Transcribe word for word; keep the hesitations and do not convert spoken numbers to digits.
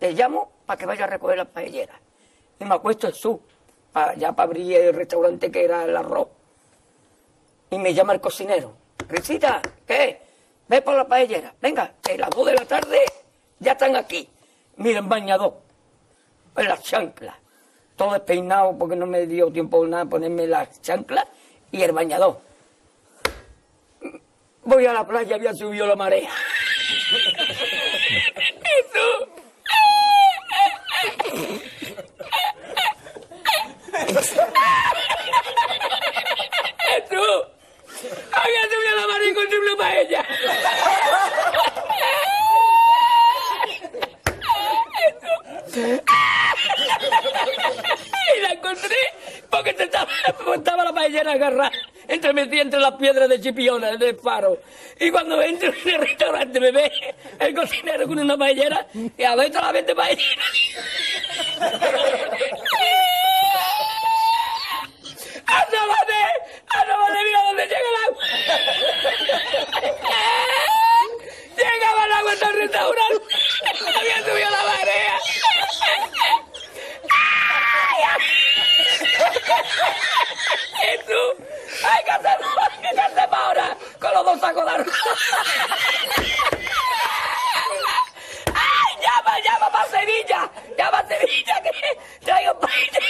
te llamo para que vayas a recoger las paelleras. Y me acuesto en su, para, ya para abrir el restaurante que era el arroz. Y me llama el cocinero. Risita, ¿qué? Ve por la paellera. Venga, que las dos de la tarde ya están aquí. Miren, bañador, en las chanclas. Todo despeinado porque no me dio tiempo nada ponerme las chanclas y el bañador. Voy a la playa, había subido la marea. Jesús. Jesús. Había subido la marea y encontré una paella. Y la encontré porque se estaba, estaba la paellera agarrada entre metida entre las piedras de Chipiona, del faro. Y cuando entro en el restaurante me ve el cocinero con una paellera y a ver la vende paellera. ¡Asómate! ¡Asómate! ¡Mira dónde llega el agua! ¡Llegaba el agua hasta el restaurante! ¡Había subido la marea! ¡Jesús! ¡Hay que hacerlo! ¡Hay que hacerlo ahora! ¡Con los dos sacos de arroz! ¡Ay! ¡Llama, llama para Sevilla! ¡Llama a Sevilla que traigo paella!